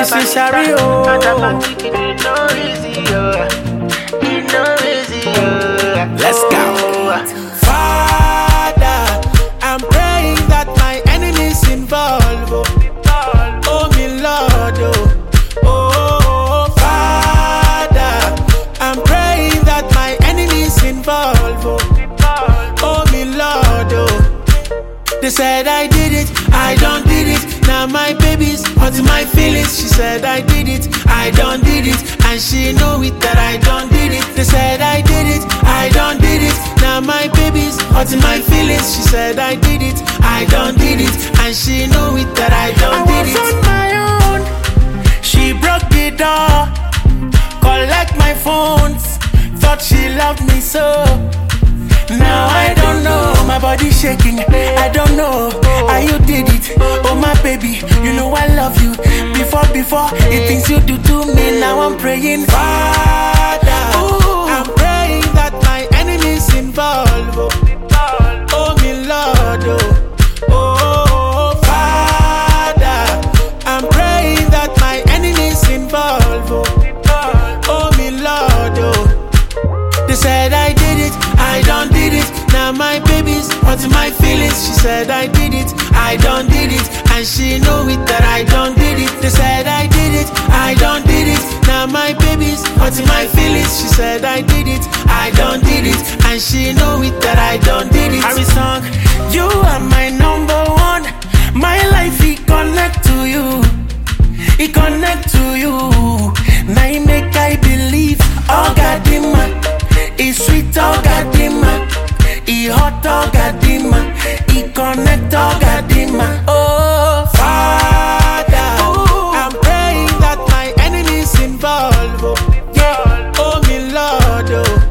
necessary, oh. Let's go. Father, I'm praying that my enemies involved. Oh, me Lord, oh, Father, I'm praying that my enemies involved. Oh, me Lord, they said I did it, I don't did it. Now my baby's hurting my feelings. She said I did it, I don't did it, and she know it that I don't did it. They said I did it, I don't did it. Now my baby's hurting my feelings. She said I did it, I don't did it, and she know it that I don't did it. I was on my own. She broke the door, collect my phones. Thought she loved me so. Now I don't know, my body shaking. I don't know how you did it. Oh my baby, you know I love you. Before the things you do to me. Now I'm praying, Father, I'm praying that my enemies involved. Oh me Lord, oh Father, I'm praying that my enemies involved. Oh me Lord, they said I did it, I don't did it. Now my baby's hurting my feelings. She said I did it, I don't did it, and she know it that I don't did it. They said I did it, I don't did it. Now my baby's hurting my feelings. She said I did it, I don't did it, and she know it that I don't did it. Harry song, you are my number one. My life it connect to you, it connect to you. Now you make I believe, oh God, it's sweet, oh Gadima. It hot, oh Gadima. It connect, oh Gadima. Oh Father, I'm praying that my enemies involved. Yeah, oh me Lord,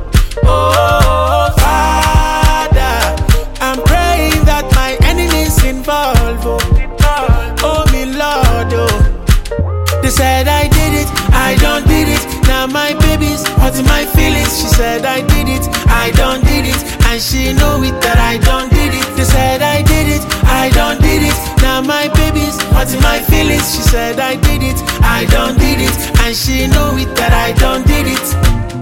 oh Father, I'm praying that my enemies involved. Oh me Lord, they said I did it, I don't did it. Now my baby's hurting my feelings. She said I did it, I don't did it, and she know it that I don't did it. They said I did it, I don't did it. Now my baby's hurting my feelings. She said I did it, I don't did it, and she know it that I don't did it.